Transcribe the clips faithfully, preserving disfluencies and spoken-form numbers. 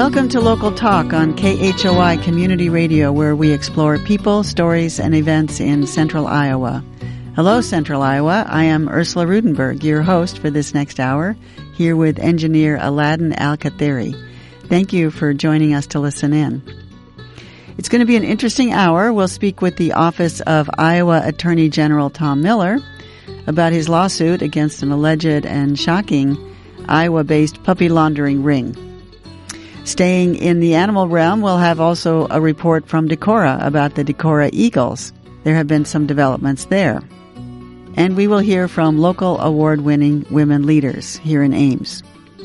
Welcome to Local Talk on K H O I Community Radio, where we explore people, stories, and events in Central Iowa. Hello, Central Iowa. I am Ursula Rudenberg, your host for this next hour, here with engineer Aladdin Al-Kathiri. Thank you for joining us to listen in. It's going to be an interesting hour. We'll speak with the Office of Iowa Attorney General Tom Miller about his lawsuit against an alleged and shocking Iowa-based puppy laundering ring. Staying in the animal realm, we'll have also a report from Decorah about the Decorah Eagles. There have been some developments there. And we will hear from local award-winning women leaders here in Ames.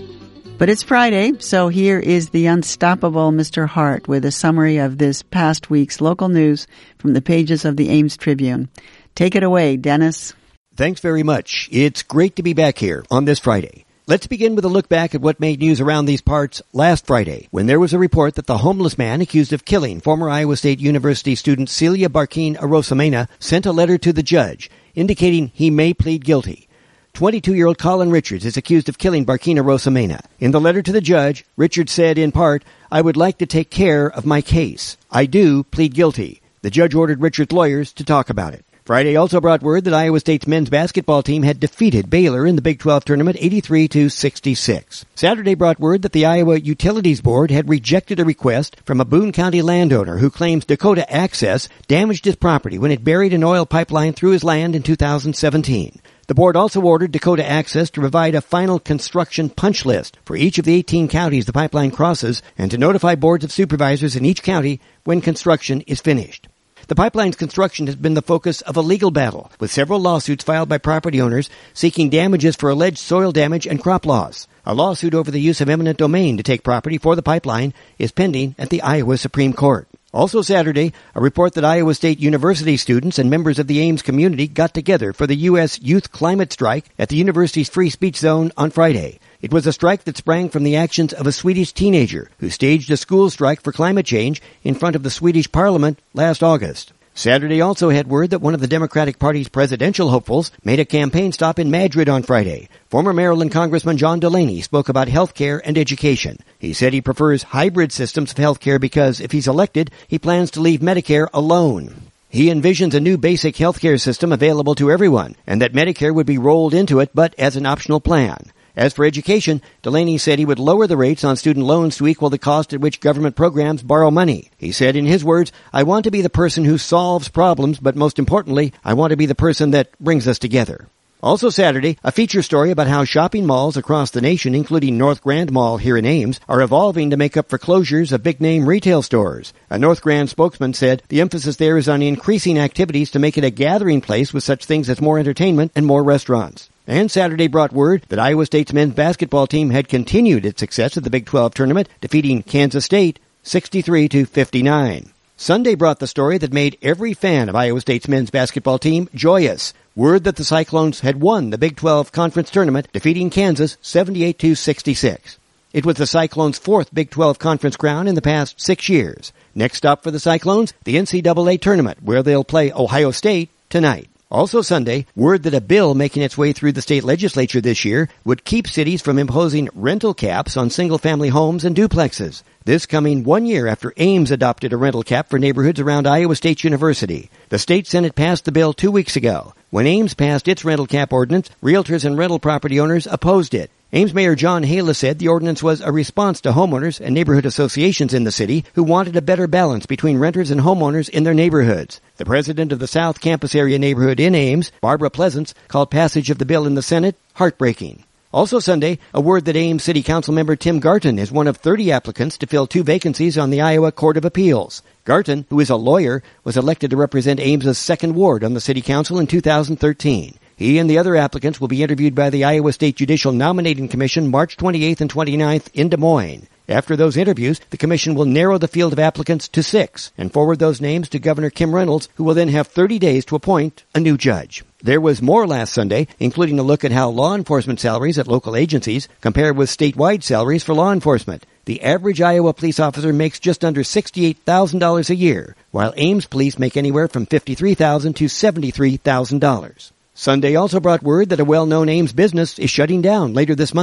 But it's Friday, so here is the unstoppable Mister Hart with a summary of this past week's local news from the pages of the Ames Tribune. Take it away, Dennis. Thanks very much. It's great to be back here on this Friday. Let's begin with a look back at what made news around these parts last Friday, when there was a report that the homeless man accused of killing former Iowa State University student Celia Barkeen Arosamena sent a letter to the judge indicating he may plead guilty. twenty-two-year-old Colin Richards is accused of killing Barkeen Arosamena. In the letter to the judge, Richards said in part, "I would like to take care of my case. I do plead guilty." The judge ordered Richards' lawyers to talk about it. Friday also brought word that Iowa State's men's basketball team had defeated Baylor in the Big twelve tournament eighty-three to sixty-six. Saturday brought word that the Iowa Utilities Board had rejected a request from a Boone County landowner who claims Dakota Access damaged his property when it buried an oil pipeline through his land in two thousand seventeen. The board also ordered Dakota Access to provide a final construction punch list for each of the eighteen counties the pipeline crosses and to notify boards of supervisors in each county when construction is finished. The pipeline's construction has been the focus of a legal battle, with several lawsuits filed by property owners seeking damages for alleged soil damage and crop loss. A lawsuit over the use of eminent domain to take property for the pipeline is pending at the Iowa Supreme Court. Also Saturday, a report that Iowa State University students and members of the Ames community got together for the U S Youth Climate Strike at the university's Free Speech Zone on Friday. It was a strike that sprang from the actions of a Swedish teenager who staged a school strike for climate change in front of the Swedish parliament last August. Saturday also had word that one of the Democratic Party's presidential hopefuls made a campaign stop in Madrid on Friday. Former Maryland Congressman John Delaney spoke about health care and education. He said he prefers hybrid systems of health care because, if he's elected, he plans to leave Medicare alone. He envisions a new basic health care system available to everyone, and that Medicare would be rolled into it, but as an optional plan. As for education, Delaney said he would lower the rates on student loans to equal the cost at which government programs borrow money. He said, in his words, "I want to be the person who solves problems, but most importantly, I want to be the person that brings us together." Also Saturday, a feature story about how shopping malls across the nation, including North Grand Mall here in Ames, are evolving to make up for closures of big-name retail stores. A North Grand spokesman said the emphasis there is on increasing activities to make it a gathering place with such things as more entertainment and more restaurants. And Saturday brought word that Iowa State's men's basketball team had continued its success at the Big twelve tournament, defeating Kansas State sixty-three to fifty-nine. Sunday brought the story that made every fan of Iowa State's men's basketball team joyous. Word that the Cyclones had won the Big twelve conference tournament, defeating Kansas seventy-eight to sixty-six. It was the Cyclones' fourth Big twelve conference crown in the past six years. Next stop for the Cyclones, the N C double A tournament, where they'll play Ohio State tonight. Also Sunday, word that a bill making its way through the state legislature this year would keep cities from imposing rental caps on single-family homes and duplexes. This coming one year after Ames adopted a rental cap for neighborhoods around Iowa State University. The state Senate passed the bill two weeks ago. When Ames passed its rental cap ordinance, realtors and rental property owners opposed it. Ames Mayor John Hala said the ordinance was a response to homeowners and neighborhood associations in the city who wanted a better balance between renters and homeowners in their neighborhoods. The president of the South Campus area neighborhood in Ames, Barbara Pleasance, called passage of the bill in the Senate heartbreaking. Also Sunday, a word that Ames City Council member Tim Garton is one of thirty applicants to fill two vacancies on the Iowa Court of Appeals. Garton, who is a lawyer, was elected to represent Ames's second ward on the City Council in two thousand thirteen. He and the other applicants will be interviewed by the Iowa State Judicial Nominating Commission March twenty-eighth and twenty-ninth in Des Moines. After those interviews, the commission will narrow the field of applicants to six and forward those names to Governor Kim Reynolds, who will then have thirty days to appoint a new judge. There was more last Sunday, including a look at how law enforcement salaries at local agencies compare with statewide salaries for law enforcement. The average Iowa police officer makes just under sixty-eight thousand dollars a year, while Ames police make anywhere from fifty-three thousand dollars to seventy-three thousand dollars. Sunday also brought word that a well-known Ames business is shutting down later this month.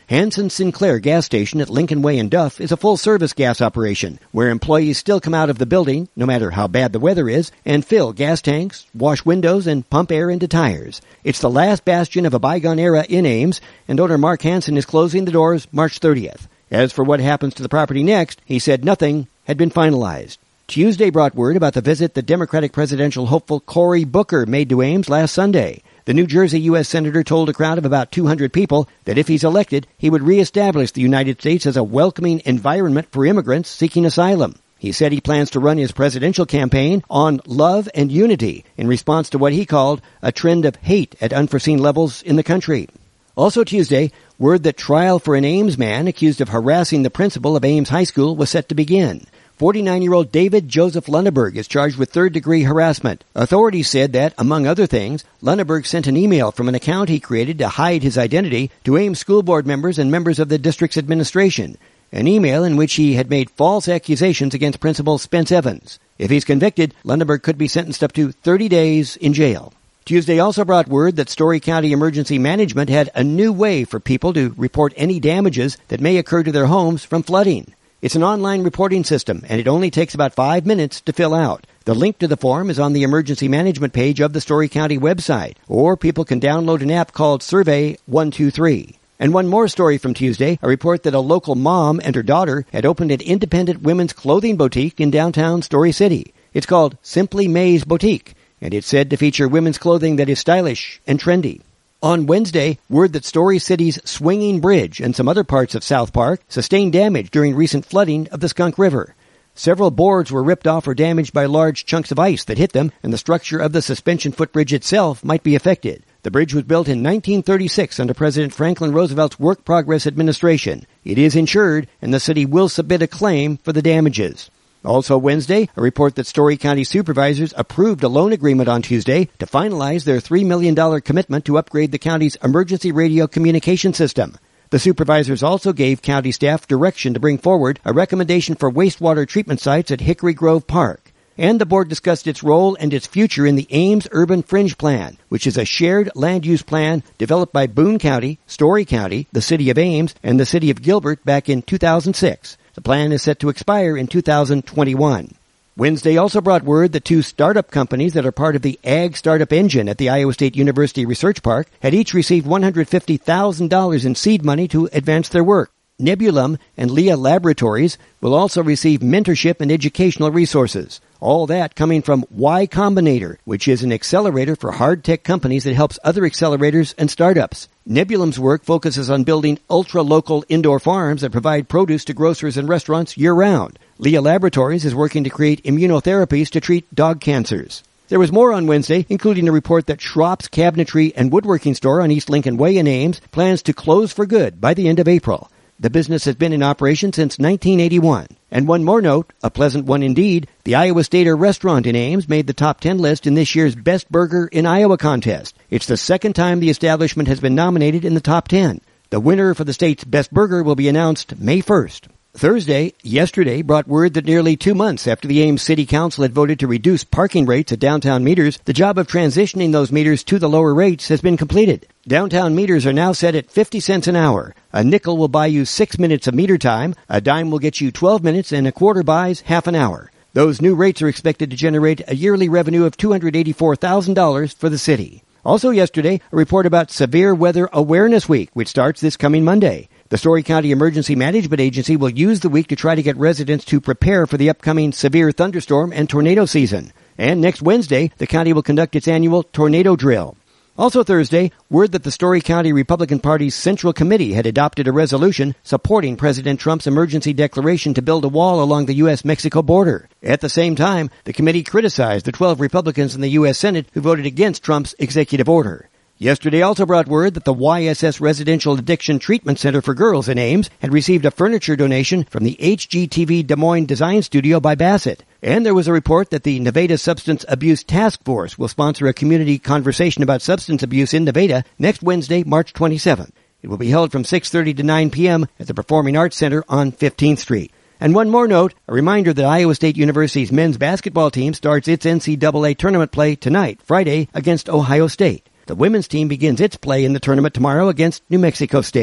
Hanson Sinclair Gas Station at Lincoln Way in Duff is a full-service gas operation where employees still come out of the building, no matter how bad the weather is, and fill gas tanks, wash windows, and pump air into tires. It's the last bastion of a bygone era in Ames, and owner Mark Hanson is closing the doors March thirtieth. As for what happens to the property next, he said nothing had been finalized. Tuesday brought word about the visit the Democratic presidential hopeful Cory Booker made to Ames last Sunday. The New Jersey U S Senator told a crowd of about two hundred people that if he's elected, he would reestablish the United States as a welcoming environment for immigrants seeking asylum. He said he plans to run his presidential campaign on love and unity in response to what he called a trend of hate at unforeseen levels in the country. Also Tuesday, word that trial for an Ames man accused of harassing the principal of Ames High School was set to begin. forty-nine-year-old David Joseph Lunneberg is charged with third-degree harassment. Authorities said that, among other things, Lunneberg sent an email from an account he created to hide his identity to Ames school board members and members of the district's administration, an email in which he had made false accusations against Principal Spence Evans. If he's convicted, Lunneberg could be sentenced up to thirty days in jail. Tuesday also brought word that Story County Emergency Management had a new way for people to report any damages that may occur to their homes from flooding. It's an online reporting system, and it only takes about five minutes to fill out. The link to the form is on the emergency management page of the Story County website, or people can download an app called Survey one two three. And one more story from Tuesday, a report that a local mom and her daughter had opened an independent women's clothing boutique in downtown Story City. It's called Simply May's Boutique, and it's said to feature women's clothing that is stylish and trendy. On Wednesday, word that Story City's Swinging Bridge and some other parts of South Park sustained damage during recent flooding of the Skunk River. Several boards were ripped off or damaged by large chunks of ice that hit them, and the structure of the suspension footbridge itself might be affected. The bridge was built in nineteen thirty-six under President Franklin Roosevelt's Work Progress administration. It is insured, and the city will submit a claim for the damages. Also Wednesday, a report that Story County supervisors approved a loan agreement on Tuesday to finalize their three million dollars commitment to upgrade the county's emergency radio communication system. The supervisors also gave county staff direction to bring forward a recommendation for wastewater treatment sites at Hickory Grove Park. And the board discussed its role and its future in the Ames Urban Fringe Plan, which is a shared land use plan developed by Boone County, Story County, the city of Ames, and the city of Gilbert back in two thousand six. The plan is set to expire in two thousand twenty-one. Wednesday also brought word that two startup companies that are part of the Ag Startup Engine at the Iowa State University Research Park had each received one hundred fifty thousand dollars in seed money to advance their work. Nebulum and Leah Laboratories will also receive mentorship and educational resources. All that coming from Y Combinator, which is an accelerator for hard tech companies that helps other accelerators and startups. Nebulum's work focuses on building ultra-local indoor farms that provide produce to grocers and restaurants year-round. Leah Laboratories is working to create immunotherapies to treat dog cancers. There was more on Wednesday, including a report that Schropp's Cabinetry and Woodworking Store on East Lincoln Way in Ames plans to close for good by the end of April. The business has been in operation since nineteen eighty-one. And one more note, a pleasant one indeed, the Iowa Stater restaurant in Ames made the top ten list in this year's Best Burger in Iowa contest. It's the second time the establishment has been nominated in the top ten. The winner for the state's Best Burger will be announced May first. Thursday, yesterday, brought word that nearly two months after the Ames City Council had voted to reduce parking rates at downtown meters, the job of transitioning those meters to the lower rates has been completed. Downtown meters are now set at fifty cents an hour. A nickel will buy you six minutes of meter time, a dime will get you twelve minutes, and a quarter buys half an hour. Those new rates are expected to generate a yearly revenue of two hundred eighty-four thousand dollars for the city. Also yesterday, a report about Severe Weather Awareness Week, which starts this coming Monday. The Story County Emergency Management Agency will use the week to try to get residents to prepare for the upcoming severe thunderstorm and tornado season. And next Wednesday, the county will conduct its annual tornado drill. Also Thursday, word that the Story County Republican Party's Central Committee had adopted a resolution supporting President Trump's emergency declaration to build a wall along the U S Mexico border. At the same time, the committee criticized the twelve Republicans in the U S Senate who voted against Trump's executive order. Yesterday also brought word that the Y S S Residential Addiction Treatment Center for Girls in Ames had received a furniture donation from the H G T V Des Moines Design Studio by Bassett. And there was a report that the Nevada Substance Abuse Task Force will sponsor a community conversation about substance abuse in Nevada next Wednesday, March twenty-seventh. It will be held from six thirty to nine p.m. at the Performing Arts Center on fifteenth Street. And one more note, a reminder that Iowa State University's men's basketball team starts its N C double A tournament play tonight, Friday, against Ohio State. The women's team begins its play in the tournament tomorrow against New Mexico State.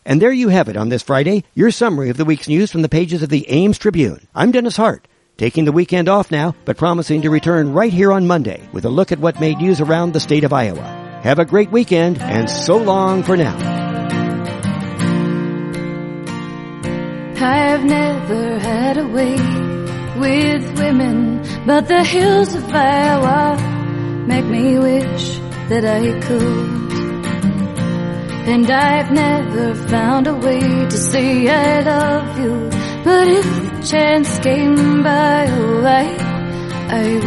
And there you have it on this Friday, your summary of the week's news from the pages of the Ames Tribune. I'm Dennis Hart, taking the weekend off now, but promising to return right here on Monday with a look at what made news around the state of Iowa. Have a great weekend, and so long for now. I've never had a way with women, but the hills of Iowa make me wish that I could. And I've never found a way to say I love you, but if the chance came by, oh, I, I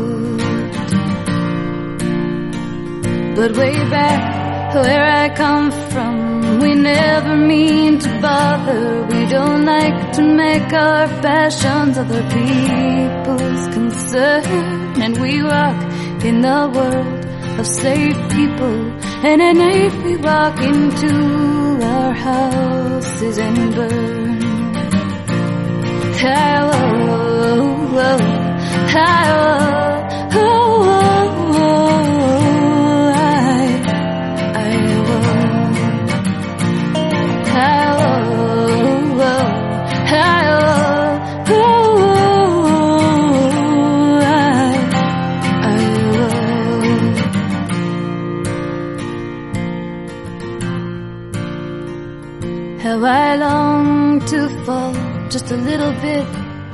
would. But way back where I come from, we never mean to bother. We don't like to make our passions other people's concern. And we walk in the world of safe people, and at night we walk into our houses and burn. I will, I will, oh, I, I will, I will, I will, oh, I, I will. How I long to fall just a little bit,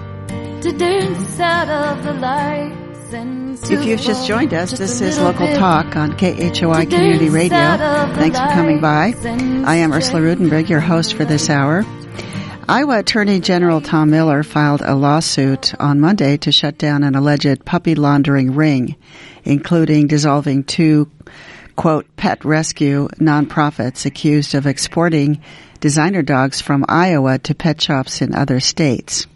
to dance out of the lights and if you've just joined us, this is Local Talk on K H O I Community Radio. Thanks for coming by. I am Ursula Rudenberg, your host for this hour. Iowa Attorney General Tom Miller filed a lawsuit on Monday to shut down an alleged puppy laundering ring, including dissolving two, quote, pet rescue nonprofits accused of exporting designer dogs from Iowa to pet shops in other states.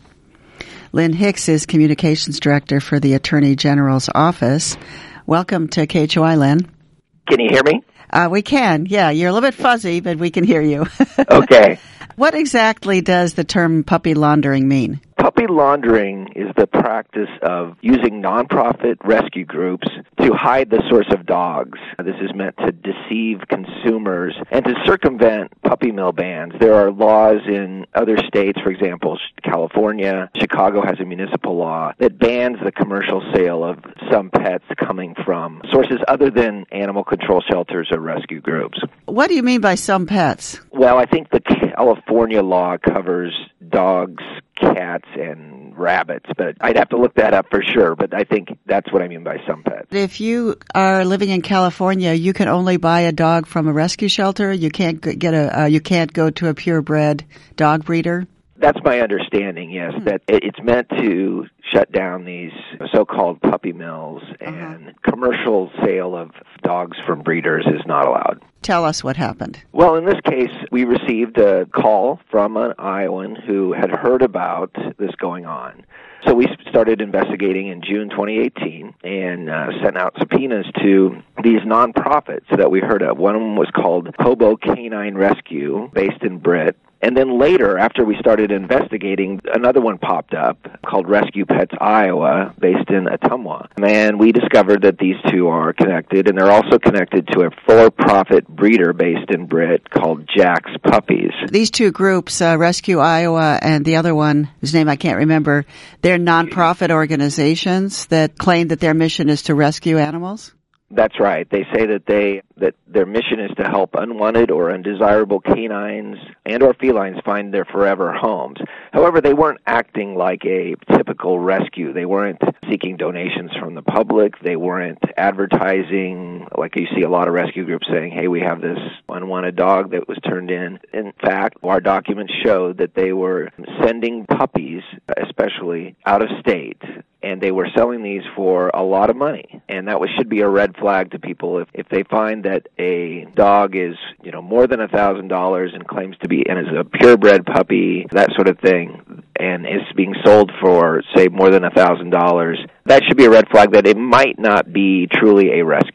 Lynn Hicks is Communications Director for the Attorney General's office. Welcome to K H O I, Lynn. Can you hear me? Uh, we can, yeah. You're a little bit fuzzy, but we can hear you. Okay. What exactly does the term puppy laundering mean? Puppy laundering is the practice of using nonprofit rescue groups to hide the source of dogs. This is meant to deceive consumers and to circumvent puppy mill bans. There are laws in other states, for example, California. Chicago has a municipal law that bans the commercial sale of some pets coming from sources other than animal control shelters or rescue groups. What do you mean by some pets? Well, I think the California law covers dogs, cats, and rabbits, but I'd have to look that up for sure, but I think that's what I mean by some pets. If you are living in California, you can only buy a dog from a rescue shelter? You can't get a, uh, you can't go to a purebred dog breeder? That's my understanding, yes, mm-hmm. that it's meant to shut down these so-called puppy mills, and uh-huh. commercial sale of dogs from breeders is not allowed. Tell us what happened. Well, in this case, we received a call from an Iowan who had heard about this going on. So we started investigating in June twenty eighteen and uh, sent out subpoenas to these nonprofits that we heard of. One of them was called Hobo Canine Rescue, based in Britt. And then later, after we started investigating, another one popped up called Rescue Pets Iowa, based in Ottumwa. And we discovered that these two are connected, and they're also connected to a for-profit breeder based in Britt called Jack's Puppies. These two groups, uh, Rescue Iowa and the other one, whose name I can't remember, they're nonprofit organizations that claim that their mission is to rescue animals? That's right. They say that they that their mission is to help unwanted or undesirable canines and or felines find their forever homes. However, they weren't acting like a typical rescue. They weren't seeking donations from the public. They weren't advertising like you see a lot of rescue groups saying, hey, we have this unwanted dog that was turned in. In fact, our documents showed that they were sending puppies, especially out of state, and they were selling these for a lot of money. And that was, should be a red flag to people if, if they find that a dog is, you know, more than a thousand dollars and claims to be, and is a purebred puppy, that sort of thing, and is being sold for, say, more than a thousand dollars. That should be a red flag that it might not be truly a rescue.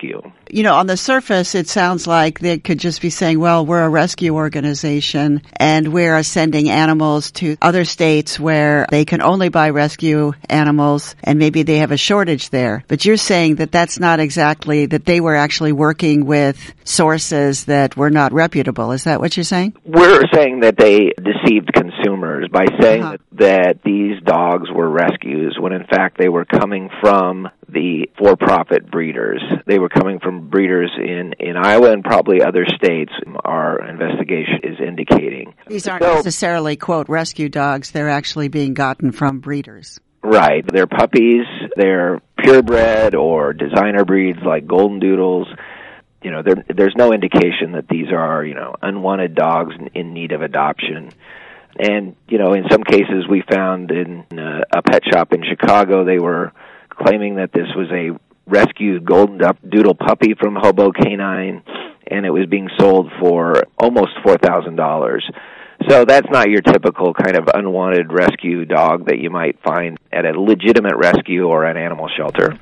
You know, on the surface, it sounds like they could just be saying, well, we're a rescue organization and we're sending animals to other states where they can only buy rescue animals and maybe they have a shortage there. But you're saying that that's not exactly, that they were actually working with sources that were not reputable. Is that what you're saying? We're saying that they deceived consumers by saying Uh-huh. that, that these dogs were rescues when in fact they were coming from the for-profit breeders. They were coming from breeders in, in Iowa and probably other states, our investigation is indicating. These aren't So, necessarily, quote, rescue dogs. They're actually being gotten from breeders. right. They're puppies. They're purebred or designer breeds like golden doodles. You know, there, there's no indication that these are, you know, unwanted dogs in, in need of adoption. And, you know, in some cases we found in a, a pet shop in Chicago, they were claiming that this was a rescued golden doodle puppy from Hobo Canine, and it was being sold for almost four thousand dollars. So that's not your typical kind of unwanted rescue dog that you might find at a legitimate rescue or an animal shelter.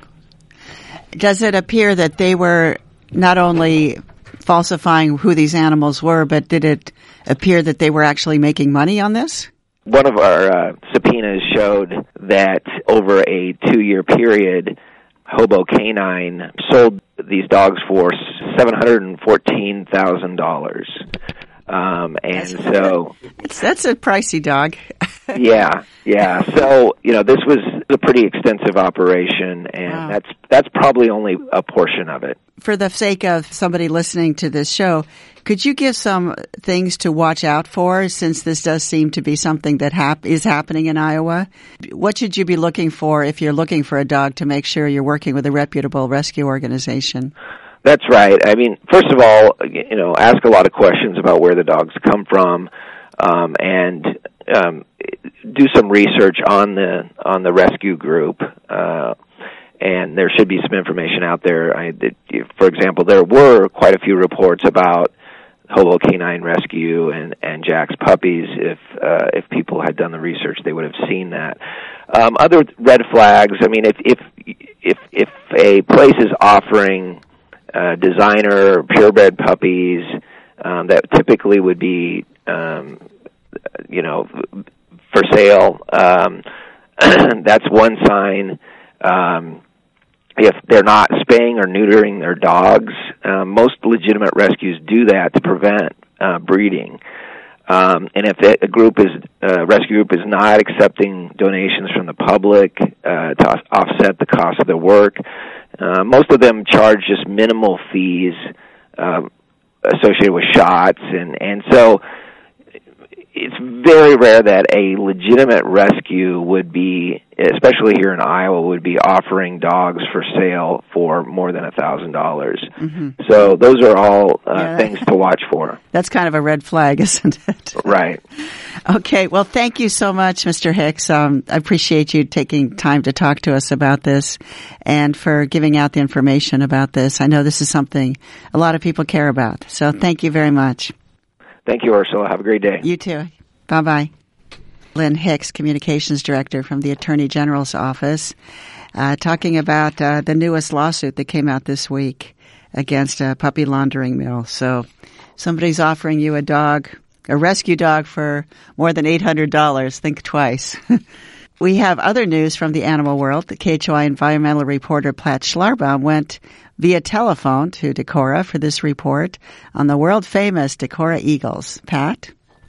Does it appear that they were not only falsifying who these animals were, but did it appear that they were actually making money on this? One of our uh, subpoenas showed that over a two-year period, Hobo Canine sold these dogs for seven hundred fourteen thousand dollars. Um, and that's, so... It's, that's a pricey dog. yeah, yeah. So, you know, this was a pretty extensive operation, and Wow. that's that's probably only a portion of it. For the sake of somebody listening to this show, could you give some things to watch out for, since this does seem to be something that hap- is happening in Iowa? What should you be looking for if you're looking for a dog to make sure you're working with a reputable rescue organization? That's right. I mean, first of all, you know, ask a lot of questions about where the dogs come from, um, and um, do some research on the on the rescue group. Uh, and there should be some information out there. I, for example, there were quite a few reports about Hobo Canine Rescue and, and Jack's Puppies. If uh, if people had done the research, they would have seen that. Um, other red flags. I mean, if if if if a place is offering uh, designer or purebred puppies um, that typically would be, um, you know, for sale, um, that's one sign. Um, if they're not spaying or neutering their dogs, uh, most legitimate rescues do that to prevent uh, breeding. Um, and if a group is uh, rescue group is not accepting donations from the public uh, to offset the cost of their work, uh, most of them charge just minimal fees uh, associated with shots, and and so it's very rare that a legitimate rescue would be, especially here in Iowa, would be offering dogs for sale for more than a thousand dollars. So those are all uh, Yeah. things to watch for. That's kind of a red flag, isn't it? Right. Okay. Well, thank you so much, Mister Hicks. Um, I appreciate you taking time to talk to us about this and for giving out the information about this. I know this is something a lot of people care about. So thank you very much. Thank you, Ursula. Have a great day. You too. Bye-bye. Lynn Hicks, Communications Director from the Attorney General's Office, uh, talking about uh, the newest lawsuit that came out this week against a puppy laundering mill. So somebody's offering you a dog, a rescue dog, for more than eight hundred dollars. Think twice. We have other news from the animal world. The K H O I environmental reporter Pat Schlarbaum went via telephone to Decorah for this report on the world-famous Decorah eagles. Pat?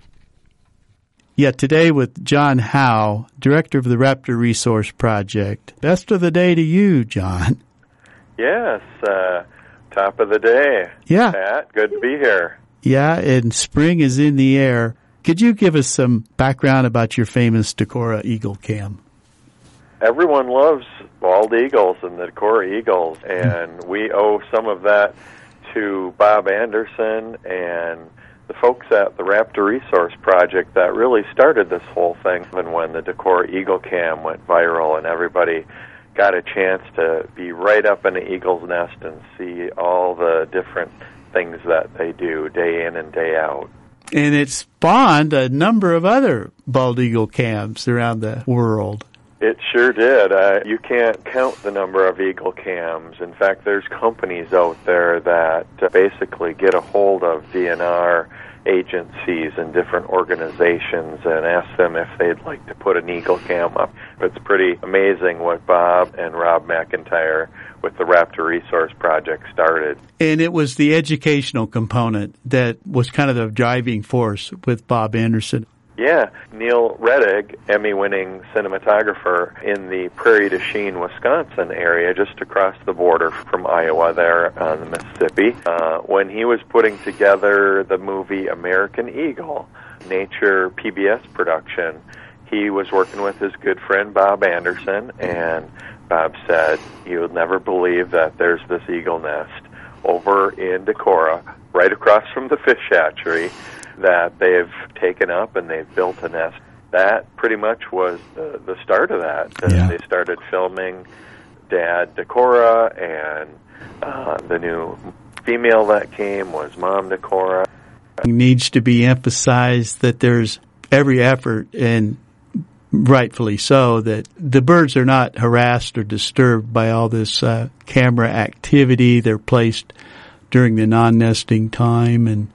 Yeah, today with John Howe, director of the Raptor Resource Project. Best of the day to you, John. Yes, uh, top of the day. Yeah. Pat, good to be here. Yeah, and spring is in the air. Could you give us some background about your famous Decorah Eagle Cam? Everyone loves bald eagles and the Decorah Eagles, and we owe some of that to Bob Anderson and the folks at the Raptor Resource Project that really started this whole thing. And when the Decorah Eagle Cam went viral and everybody got a chance to be right up in the eagle's nest and see all the different things that they do day in and day out. And it spawned a number of other bald eagle cams around the world. It sure did. Uh, you can't count the number of Eagle cams. In fact, there's companies out there that uh, basically get a hold of D N R agencies and different organizations and ask them if they'd like to put an Eagle cam up. It's pretty amazing what Bob and Rob McIntyre with the Raptor Resource Project started. And it was the educational component that was kind of the driving force with Bob Anderson. Yeah, Neil Rettig, Emmy-winning cinematographer in the Prairie du Chien, Wisconsin area, just across the border from Iowa there on the Mississippi, uh, when he was putting together the movie American Eagle, Nature P B S production, he was working with his good friend Bob Anderson, and Bob said, "You would never believe that there's this eagle nest over in Decorah, right across from the fish hatchery, that they've taken up and they've built a nest." That pretty much was the, the start of that. Yeah. They started filming Dad Decorah, and uh, the new female that came was Mom Decorah. It needs to be emphasized that there's every effort, and rightfully so, that the birds are not harassed or disturbed by all this uh, camera activity. They're placed during the non-nesting time, and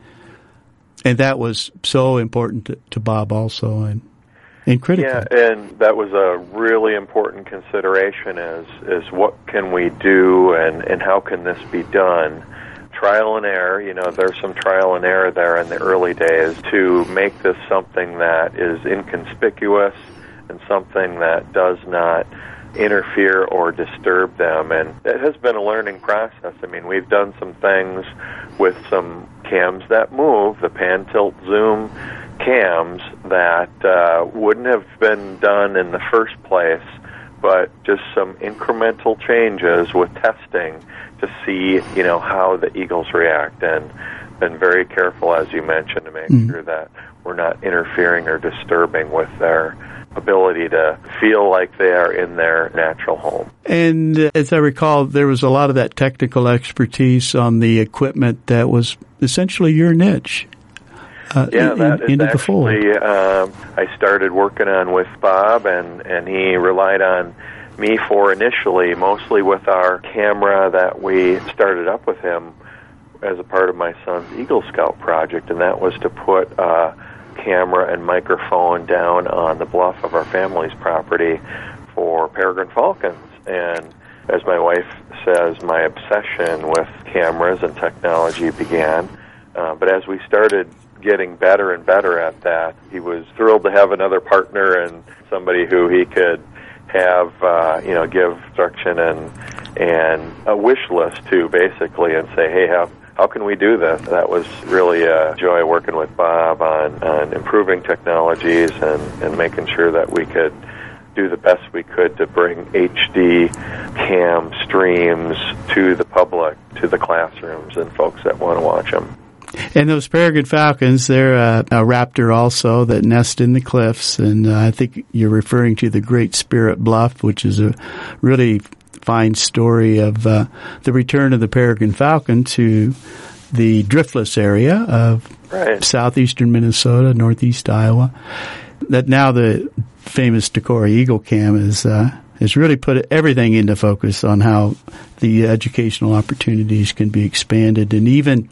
And that was so important to, to Bob also, and, and critical. Yeah, and that was a really important consideration is, is what can we do and, and how can this be done? Trial and error, you know, there's some trial and error there in the early days to make this something that is inconspicuous and something that does not interfere or disturb them. And it has been a learning process. I mean, we've done some things with some cams that move, the pan tilt zoom cams that uh, wouldn't have been done in the first place, but just some incremental changes with testing to see, you know, how the eagles react, and been very careful, as you mentioned, to make mm. sure that we're not interfering or disturbing with their ability to feel like they are in their natural home. And uh, as I recall, there was a lot of that technical expertise on the equipment that was essentially your niche. Uh, yeah, in, that is into actually, the fold. Um, I started working on with Bob, and, and he relied on me for initially, mostly with our camera that we started up with him as a part of my son's Eagle Scout project, and that was to put uh, camera and microphone down on the bluff of our family's property for peregrine falcons. And as my wife says, my obsession with cameras and technology began. Uh, but as we started getting better and better at that, he was thrilled to have another partner and somebody who he could have, uh, you know, give instruction and and a wish list to, basically, and say, hey, how how can we do this? That was really a joy working with Bob on, on improving technologies and, and making sure that we could do the best we could to bring H D cam streams to the public, to the classrooms, and folks that want to watch them. And those peregrine falcons, they're a, a raptor also that nest in the cliffs, and uh, I think you're referring to the Great Spirit Bluff, which is a really fine story of uh, the return of the peregrine falcon to the driftless area of right. southeastern Minnesota, northeast Iowa. That now the famous Decorah Eagle Cam is uh, has really put everything into focus on how the educational opportunities can be expanded, and even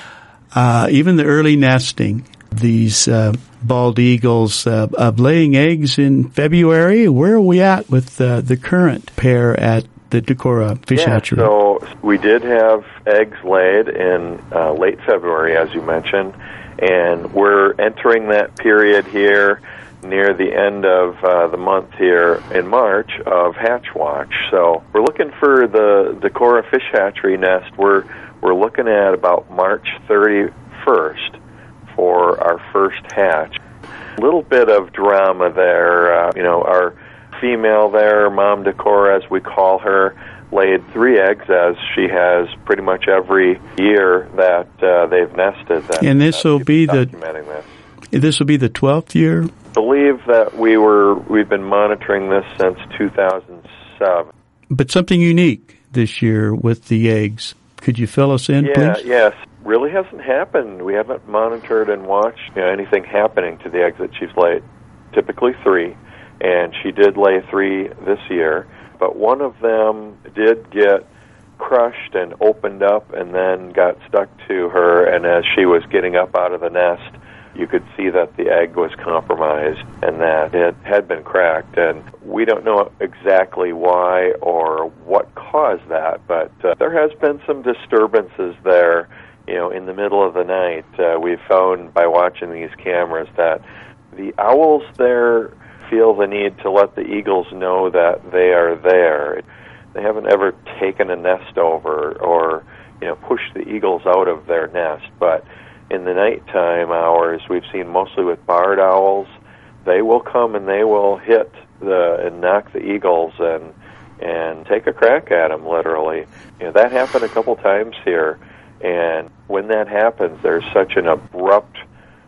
uh, even the early nesting. These uh, bald eagles uh, of laying eggs in February. Where are we at with uh, the current pair at the Decorah Fish yeah, Hatchery? So we did have eggs laid in uh, late February, as you mentioned, and we're entering that period here near the end of uh, the month here in March of Hatch Watch. So we're looking for the Decorah Fish Hatchery nest. We're we're looking at about March thirty-first for our first hatch. A little bit of drama there. Uh, you know, our female there, Mom Decorah, as we call her, laid three eggs, as she has pretty much every year that uh, they've nested. That, and this will be the this. This will be the twelfth year. I believe that we were we've been monitoring this since two thousand seven. But something unique this year with the eggs. Could you fill us in, yeah, please? Yes. Really hasn't happened. We haven't monitored and watched, you know, anything happening to the eggs that she's laid. Typically three. and she did lay three this year, but one of them did get crushed and opened up and then got stuck to her, and as she was getting up out of the nest, you could see that the egg was compromised and that it had been cracked. And we don't know exactly why or what caused that, but uh, there has been some disturbances there. You know, in the middle of the night, uh, we've found by watching these cameras that the owls there feel the need to let the eagles know that they are there. They haven't ever taken a nest over or, you know, pushed the eagles out of their nest, but in the nighttime hours, we've seen mostly with barred owls, they will come and they will hit the and knock the eagles and and take a crack at them, literally. You know, that happened a couple times here, and when that happens, there's such an abrupt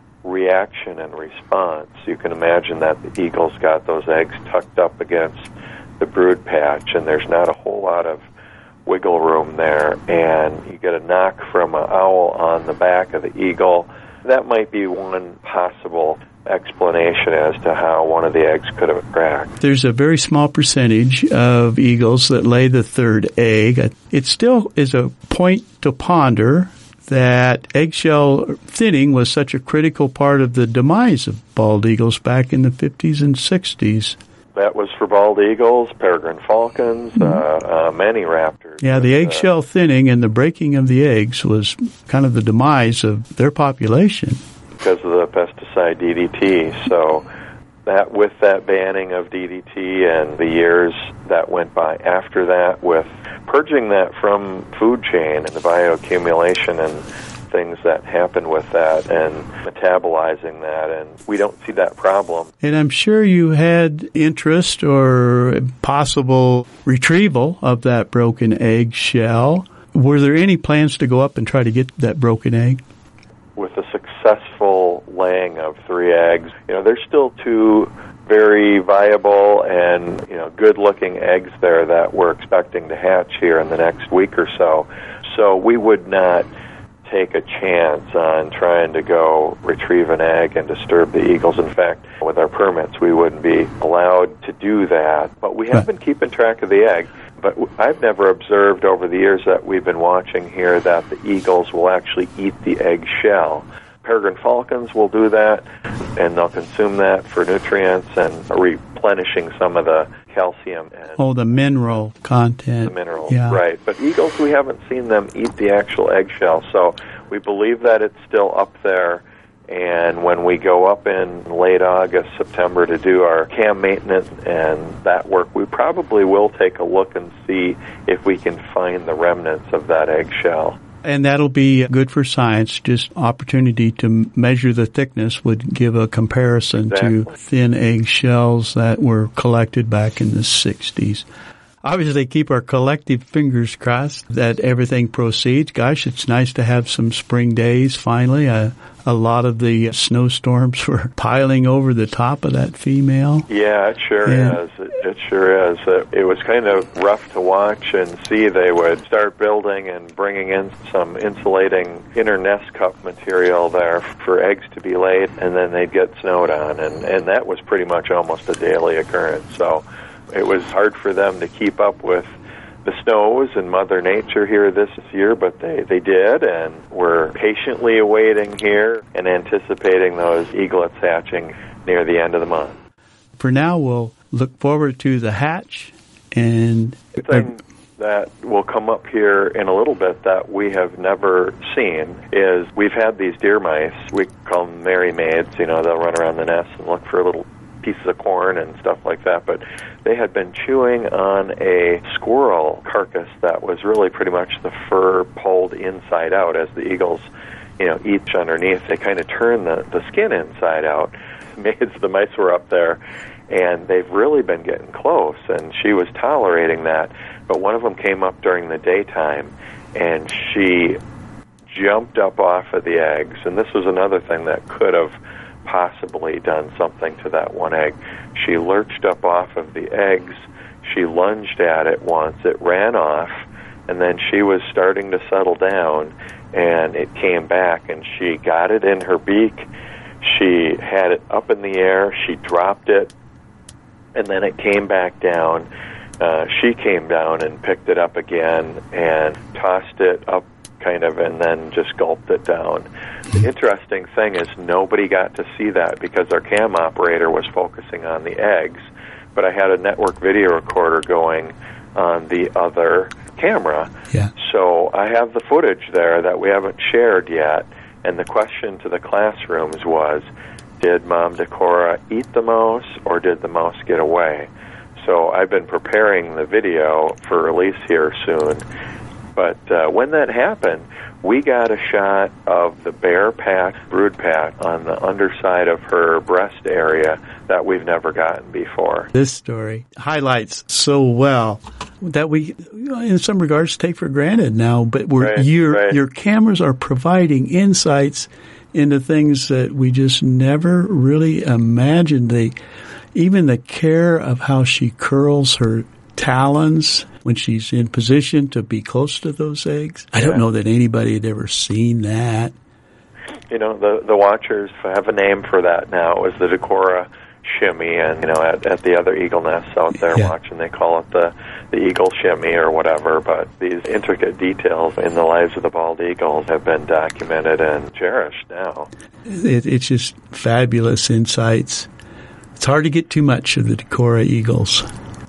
reaction and response. You can imagine that the eagles got those eggs tucked up against the brood patch, and there's not a whole lot of wiggle room there, and you get a knock from an owl on the back of the eagle. That might be one possible explanation as to how one of the eggs could have cracked. There's a very small percentage of eagles that lay the third egg. It still is a point to ponder that eggshell thinning was such a critical part of the demise of bald eagles back in the fifties and sixties. That was for bald eagles, peregrine falcons, mm-hmm. uh, uh, many raptors. Yeah, the eggshell uh, thinning and the breaking of the eggs was kind of the demise of their population. Because of the pesticide D D T. So that with that banning of D D T and the years that went by after that with purging that from food chain and the bioaccumulation and things that happen with that and metabolizing that, and we don't see that problem. And I'm sure you had interest or possible retrieval of that broken egg shell. Were there any plans to go up and try to get that broken egg? With a successful laying of three eggs, you know, there's still two very viable and, you know, good-looking eggs there that we're expecting to hatch here in the next week or so. So we would not take a chance on trying to go retrieve an egg and disturb the eagles. In fact, with our permits, we wouldn't be allowed to do that. But we have been keeping track of the egg. But I've never observed over the years that we've been watching here that the eagles will actually eat the egg shell. Peregrine falcons will do that, and they'll consume that for nutrients and replenishing some of the calcium. And oh, the mineral content. The minerals, yeah. Right. But eagles, we haven't seen them eat the actual eggshell, so we believe that it's still up there. And when we go up in late August, September to do our cam maintenance and that work, we probably will take a look and see if we can find the remnants of that eggshell. And that'll be good for science. Just opportunity to measure the thickness would give a comparison exactly. to thin egg shells that were collected back in the sixties. Obviously, keep our collective fingers crossed that everything proceeds. Gosh, it's nice to have some spring days finally. Uh, a lot of the snowstorms were piling over the top of that female. Yeah, it sure yeah. is. It, it sure is. It, it was kind of rough to watch and see. They would start building and bringing in some insulating inner nest cup material there for eggs to be laid, and then they'd get snowed on, and, and that was pretty much almost a daily occurrence. So it was hard for them to keep up with the snows and Mother Nature here this year, but they, they did, and we're patiently awaiting here and anticipating those eaglets hatching near the end of the month. For now, we'll look forward to the hatch. And the thing that will come up here in a little bit that we have never seen is we've had these deer mice. We call them Merry Maids. You know, they'll run around the nest and look for little pieces of corn and stuff like that, but they had been chewing on a squirrel carcass that was really pretty much the fur pulled inside out. As the eagles, you know, eat underneath, they kind of turn the, the skin inside out. Maids, the mice were up there, and they've really been getting close, and she was tolerating that, but one of them came up during the daytime, and she jumped up off of the eggs, and this was another thing that could have possibly done something to that one egg. She lurched up off of the eggs, she lunged at it once, it ran off, and then she was starting to settle down, and it came back, and she got it in her beak, she had it up in the air, she dropped it, and then it came back down. Uh, she came down and picked it up again and tossed it up kind of, and then just gulped it down. The interesting thing is nobody got to see that because our cam operator was focusing on the eggs, but I had a network video recorder going on the other camera. Yeah. So I have the footage there that we haven't shared yet, and the question to the classrooms was, did Mom Decorah eat the mouse or did the mouse get away? So I've been preparing the video for release here soon. But uh, when that happened, we got a shot of the bare patch, brood patch, on the underside of her breast area that we've never gotten before. This story highlights so well that we, in some regards, take for granted now. But we're, right, your right. your cameras are providing insights into things that we just never really imagined. They, even the care of how she curls her talons when she's in position to be close to those eggs. I don't Yeah. know that anybody had ever seen that. You know, the the watchers have a name for that now. It was the Decorah shimmy, and you know, at, at the other eagle nests out there Yeah. watching, they call it the the eagle shimmy or whatever. But these intricate details in the lives of the bald eagles have been documented and cherished now. It, it's just fabulous insights. It's hard to get too much of the Decorah eagles.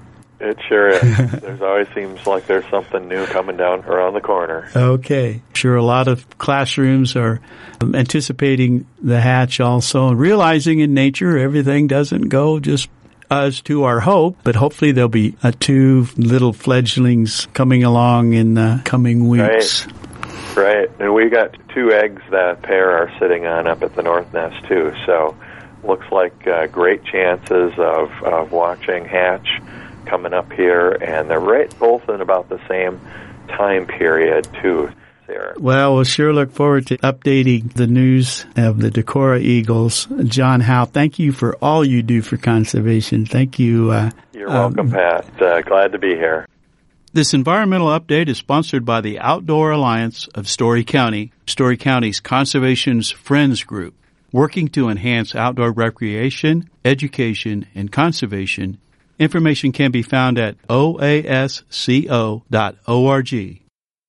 It sure is. There's always seems like there's something new coming down around the corner. Okay. Sure, a lot of classrooms are um, anticipating the hatch also, and realizing in nature everything doesn't go just as to our hope, but hopefully there'll be uh, two little fledglings coming along in the coming weeks. Right. Right. And we got two eggs that pair are sitting on up at the north nest, too. So looks like uh, great chances of, of watching hatch coming up here, and they're right both in about the same time period, too. Sarah. Well, we'll sure look forward to updating the news of the Decorah eagles. John Howe, thank you for all you do for conservation. Thank you. Uh, You're welcome, um, Pat. Uh, glad to be here. This environmental update is sponsored by the Outdoor Alliance of Story County, Story County's Conservation's Friends Group, working to enhance outdoor recreation, education, and conservation. Information can be found at O A S C O dot org.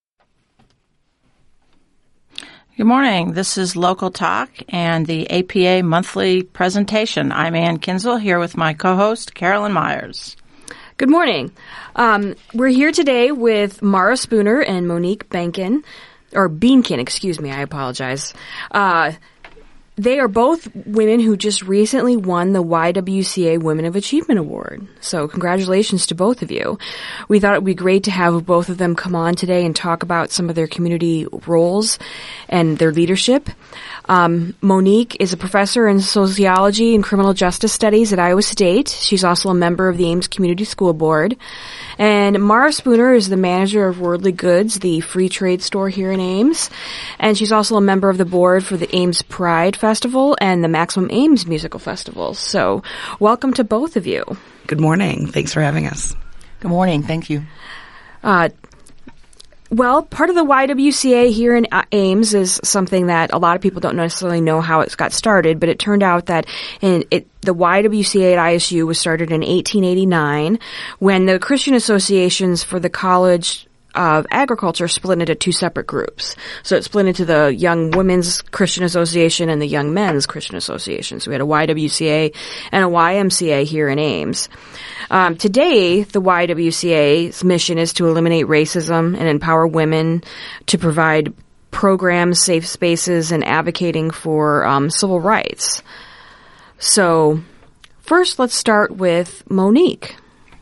Good morning. This is Local Talk and the A P A monthly presentation. I'm Ann Kinsel here with my co-host, Carolyn Myers. Good morning. Um, we're here today with Mara Spooner and Monique Benkin, or Beankin, excuse me, I apologize. Uh, They are both women who just recently won the Y W C A Women of Achievement Award. So congratulations to both of you. We thought it would be great to have both of them come on today and talk about some of their community roles and their leadership. Um, Monique is a professor in sociology and criminal justice studies at Iowa State. She's also a member of the Ames Community School Board. And Mara Spooner is the manager of Worldly Goods, the free trade store here in Ames. And she's also a member of the board for the Ames Pride Festival and the Maximum Ames Musical Festival. So welcome to both of you. Good morning. Thanks for having us. Good morning. Thank you. Uh, well, part of the Y W C A here in Ames is something that a lot of people don't necessarily know how it got started, but it turned out that in it, the Y W C A at I S U was started in eighteen eighty-nine when the Christian associations for the College of Agriculture split into two separate groups. So it split into the Young Women's Christian Association and the Young Men's Christian Association. So we had a Y W C A and a Y M C A here in Ames. Um, today, the Y W C A's mission is to eliminate racism and empower women to provide programs, safe spaces, and advocating for um, civil rights. So first, let's start with Monique.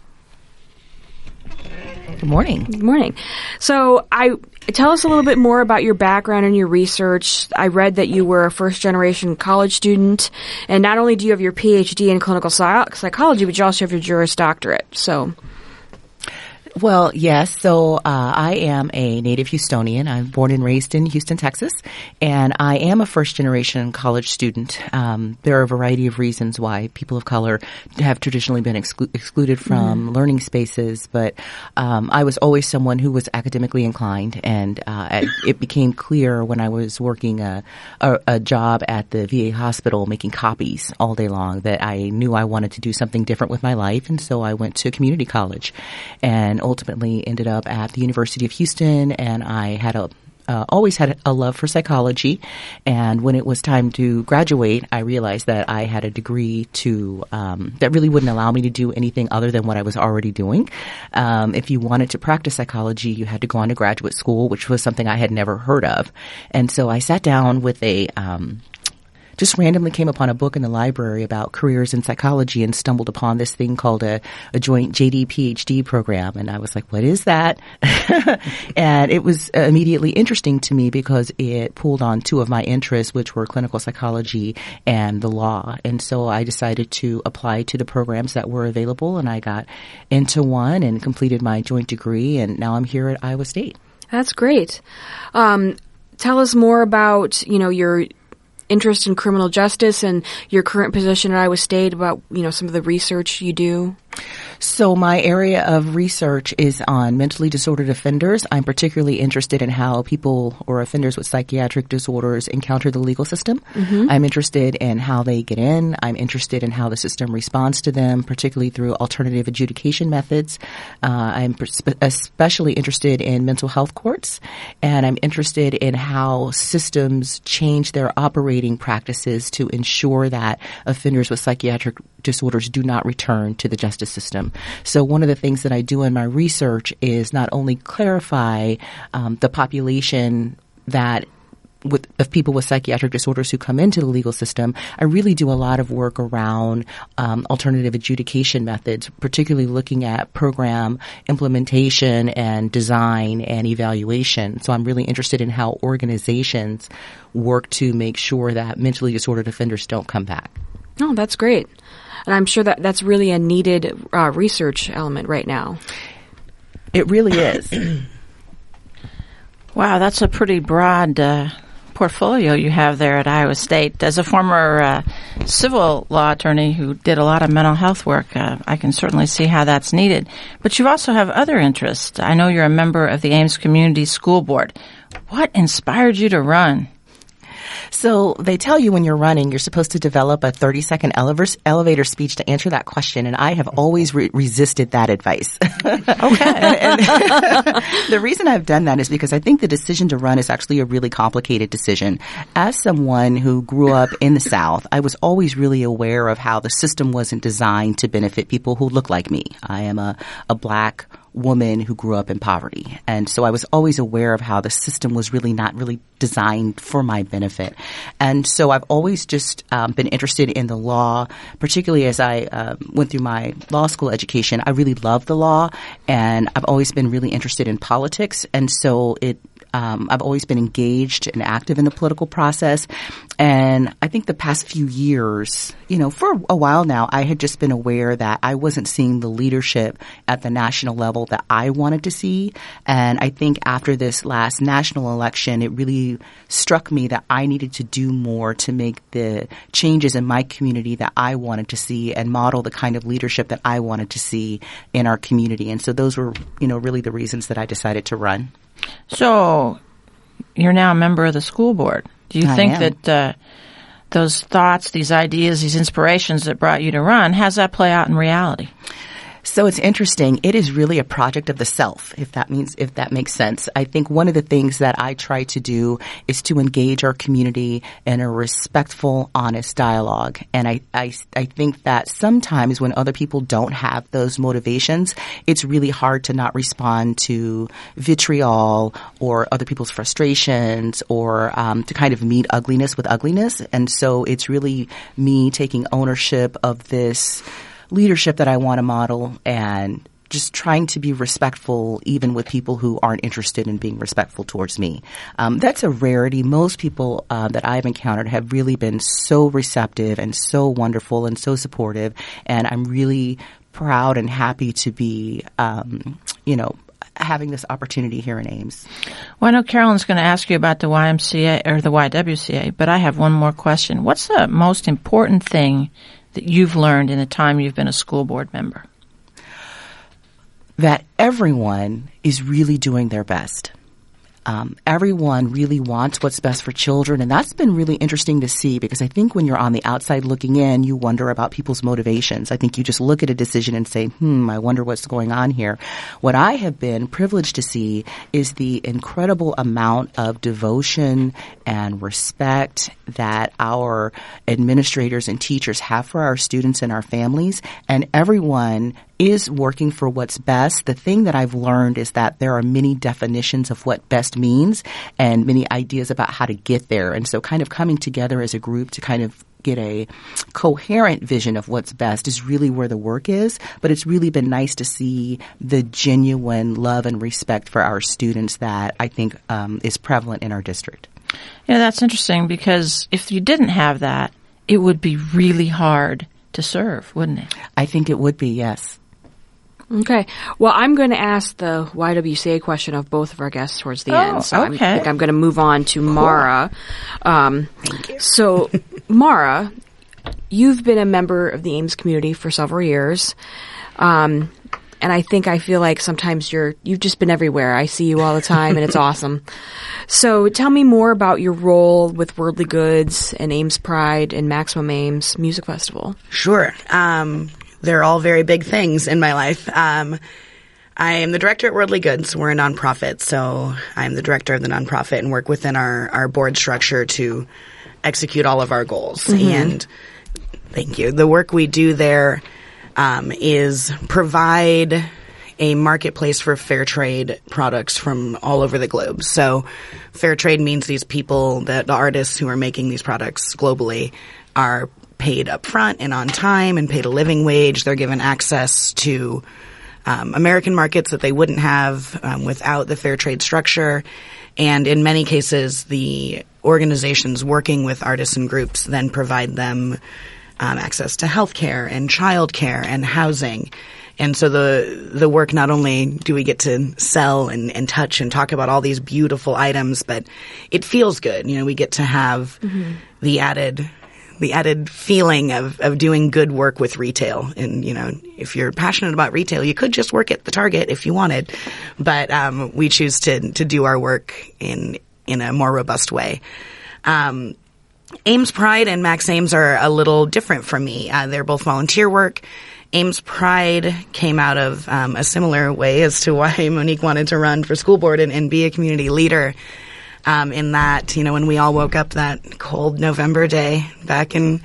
Good morning. Good morning. So I tell us a little bit more about your background and your research. I read that you were a first-generation college student, and not only do you have your P H D in clinical psychology, but you also have your Juris Doctorate. So, Well, yes. So uh, I am a native Houstonian. I'm born and raised in Houston, Texas, and I am a first-generation college student. Um, there are a variety of reasons why people of color have traditionally been exclu- excluded from mm. learning spaces, but um, I was always someone who was academically inclined, and uh, it became clear when I was working a, a, a job at the V A hospital making copies all day long that I knew I wanted to do something different with my life, and so I went to community college and ultimately ended up at the University of Houston, and I had a uh, always had a love for psychology. And when it was time to graduate, I realized that I had a degree to um, that really wouldn't allow me to do anything other than what I was already doing. Um, if you wanted to practice psychology, you had to go on to graduate school, which was something I had never heard of. And so I sat down with a um, just randomly came upon a book in the library about careers in psychology and stumbled upon this thing called a, a joint J D P H D program. And I was like, what is that? And it was immediately interesting to me because it pulled on two of my interests, which were clinical psychology and the law. And so I decided to apply to the programs that were available, and I got into one and completed my joint degree, and now I'm here at Iowa State. That's great. Um, tell us more about, you know, your interest in criminal justice and your current position at Iowa State, about, you know, some of the research you do. So my area of research is on mentally disordered offenders. I'm particularly interested in how people or offenders with psychiatric disorders encounter the legal system. Mm-hmm. I'm interested in how they get in. I'm interested in how the system responds to them, particularly through alternative adjudication methods. Uh, I'm especially interested in mental health courts, and I'm interested in how systems change their operating practices to ensure that offenders with psychiatric disorders do not return to the justice system. So one of the things that I do in my research is not only clarify um, the population that with of people with psychiatric disorders who come into the legal system, I really do a lot of work around um, alternative adjudication methods, particularly looking at program implementation and design and evaluation. So I'm really interested in how organizations work to make sure that mentally disordered offenders don't come back. Oh, that's great. And I'm sure that that's really a needed uh, research element right now. It really is. Wow, that's a pretty broad uh, portfolio you have there at Iowa State. As a former uh, civil law attorney who did a lot of mental health work, uh, I can certainly see how that's needed. But you also have other interests. I know you're a member of the Ames Community School Board. What inspired you to run? So they tell you when you're running, you're supposed to develop a thirty-second elevator, elevator speech to answer that question, and I have always re- resisted that advice. Okay. and, and the reason I've done that is because I think the decision to run is actually a really complicated decision. As someone who grew up in the South, I was always really aware of how the system wasn't designed to benefit people who look like me. I am a, a black woman who grew up in poverty. And so I was always aware of how the system was really not really designed for my benefit. And so I've always just um, been interested in the law, particularly as I uh, went through my law school education. I really love the law, and I've always been really interested in politics. And so it Um, I've always been engaged and active in the political process. And I think the past few years, you know, for a while now, I had just been aware that I wasn't seeing the leadership at the national level that I wanted to see. And I think after this last national election, it really struck me that I needed to do more to make the changes in my community that I wanted to see and model the kind of leadership that I wanted to see in our community. And so those were, you know, really the reasons that I decided to run. So you're now a member of the school board. Do you I think am. that uh, those thoughts, these ideas, these inspirations that brought you to run, has that play out in reality? So it's interesting. It is really a project of the self, if that means, if that makes sense. I think one of the things that I try to do is to engage our community in a respectful, honest dialogue. And I, I, I think that sometimes when other people don't have those motivations, it's really hard to not respond to vitriol or other people's frustrations or um, to kind of meet ugliness with ugliness. And so it's really me taking ownership of this leadership that I want to model and just trying to be respectful even with people who aren't interested in being respectful towards me. Um, that's a rarity. Most people uh, that I've encountered have really been so receptive and so wonderful and so supportive, and I'm really proud and happy to be, um, you know, having this opportunity here in Ames. Well, I know Carolyn's going to ask you about the Y M C A or the Y W C A, but I have one more question. What's the most important thing that you've learned in the time you've been a school board member? That everyone is really doing their best. Um, everyone really wants what's best for children, and that's been really interesting to see because I think when you're on the outside looking in, you wonder about people's motivations. I think you just look at a decision and say, hmm, I wonder what's going on here. What I have been privileged to see is the incredible amount of devotion and respect that our administrators and teachers have for our students and our families, and everyone is working for what's best. The thing that I've learned is that there are many definitions of what best means and many ideas about how to get there. And so kind of coming together as a group to kind of get a coherent vision of what's best is really where the work is. But it's really been nice to see the genuine love and respect for our students that I think um, is prevalent in our district. Yeah, that's interesting because if you didn't have that, it would be really hard to serve, wouldn't it? I think it would be, yes. Okay. Well, I'm going to ask the Y W C A question of both of our guests towards the oh, end. So okay. I'm, I think I'm going to move on to cool. Mara. Um, Thank you. So, Mara, you've been a member of the Ames community for several years. Um, and I think I feel like sometimes you're, you've just been everywhere. I see you all the time and it's awesome. So tell me more about your role with Worldly Goods and Ames Pride and Maximum Ames Music Festival. Sure. Um, they're all very big things in my life. Um, I am the director at Worldly Goods. We're a nonprofit, so I'm the director of the nonprofit and work within our, our board structure to execute all of our goals. Mm-hmm. And thank you. The work we do there um, is provide a marketplace for fair trade products from all over the globe. So fair trade means these people, that the artists who are making these products globally are paid up front and on time and paid a living wage. They're given access to um, American markets that they wouldn't have um, without the fair trade structure. And in many cases, the organizations working with artists and groups then provide them um, access to health care and child care and housing. And so the the work, not only do we get to sell and, and touch and talk about all these beautiful items, but it feels good. You know, we get to have mm-hmm. the added the added feeling of, of doing good work with retail. And, you know, if you're passionate about retail, you could just work at the Target if you wanted. But um, we choose to to do our work in in a more robust way. Um, Ames Pride and Max Ames are a little different from me. Uh, they're both volunteer work. Ames Pride came out of um, a similar way as to why Monique wanted to run for school board and, and be a community leader. Um, in that, you know, when we all woke up that cold November day back in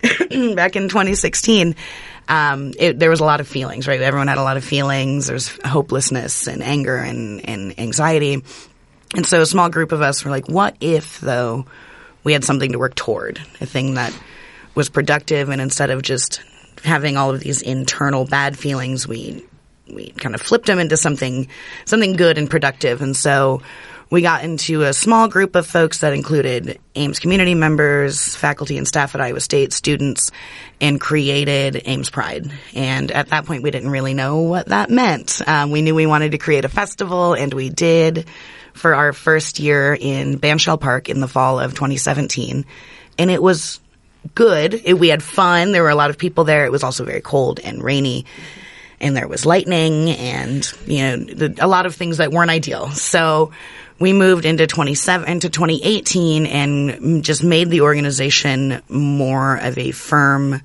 back in twenty sixteen, um, it, there was a lot of feelings, right? Everyone had a lot of feelings. There's hopelessness and anger and, and anxiety. And so a small group of us were like, what if, though, we had something to work toward, a thing that was productive, and instead of just having all of these internal bad feelings, we we kind of flipped them into something something good and productive. And so we got into a small group of folks that included Ames community members, faculty and staff at Iowa State, students, and created Ames Pride. And at that point, we didn't really know what that meant. Um, we knew we wanted to create a festival, and we did for our first year in Bandshell Park in the fall of twenty seventeen. And it was good. It, we had fun. There were a lot of people there. It was also very cold and rainy. And there was lightning and, you know, the, a lot of things that weren't ideal. So we moved into twenty-seven into twenty eighteen and just made the organization more of a firm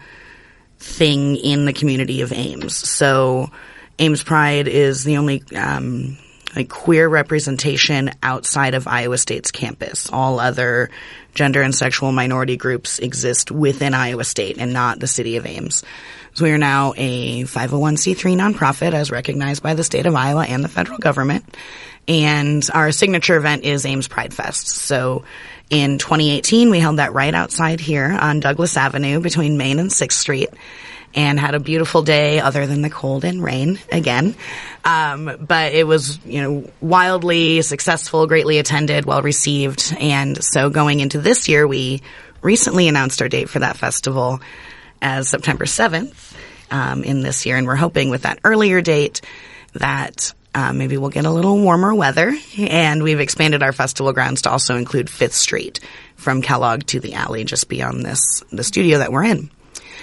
thing in the community of Ames. So Ames Pride is the only um, like queer representation outside of Iowa State's campus. All other gender and sexual minority groups exist within Iowa State and not the city of Ames. So we are now a five oh one c three nonprofit as recognized by the state of Iowa and the federal government. And our signature event is Ames Pride Fest. So in twenty eighteen, we held that right outside here on Douglas Avenue between Main and sixth Street, and had a beautiful day other than the cold and rain again. Um, but it was, you know, wildly successful, greatly attended, well received. And so going into this year, we recently announced our date for that festival as September seventh. um, in this year, and we're hoping with that earlier date that uh, maybe we'll get a little warmer weather. And we've expanded our festival grounds to also include Fifth Street from Kellogg to the alley just beyond this the studio that we're in.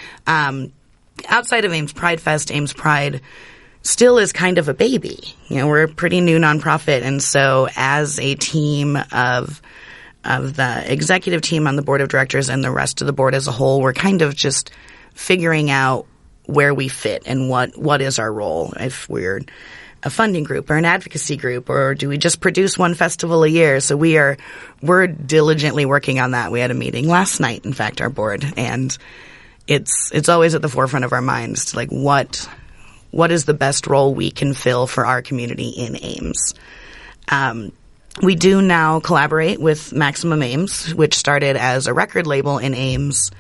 Um, outside of Ames Pride Fest, Ames Pride still is kind of a baby. You know, we're a pretty new nonprofit, and so as a team of of the executive team on the board of directors and the rest of the board as a whole, we're kind of just figuring out where we fit and what what is our role. If we're a funding group or an advocacy group, or do we just produce one festival a year? So we are we're diligently working on that. We had a meeting last night, in fact, our board, and it's it's always at the forefront of our minds, like what what is the best role we can fill for our community in Ames. Um, we do now collaborate with Maximum Ames, which started as a record label in Ames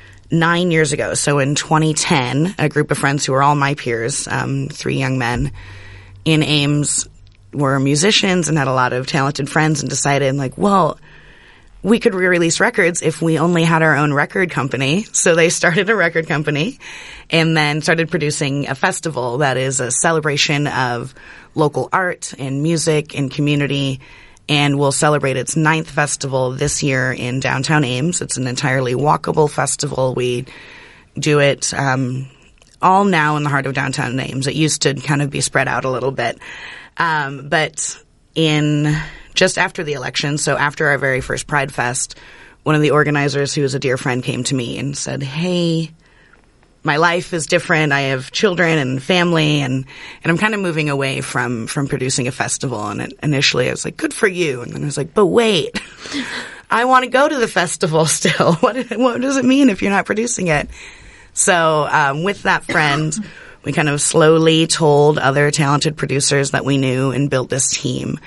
nine years ago. So in twenty ten, a group of friends who are all my peers, um, three young men in Ames, were musicians and had a lot of talented friends, and decided, like, well, we could re-release records if we only had our own record company. So they started a record company and then started producing a festival that is a celebration of local art and music and community, and will celebrate its ninth festival this year in downtown Ames. It's an entirely walkable festival. We do it um, all now in the heart of downtown Ames. It used to kind of be spread out a little bit. Um, but in just after the election, so after our very first Pride Fest, one of the organizers, who is a dear friend, came to me and said, hey, my life is different. I have children and family, and, and I'm kind of moving away from, from producing a festival. And it, initially I was like, good for you. And then I was like, but wait, I want to go to the festival still. What, what does it mean if you're not producing it? So um, with that friend, we kind of slowly told other talented producers that we knew and built this team.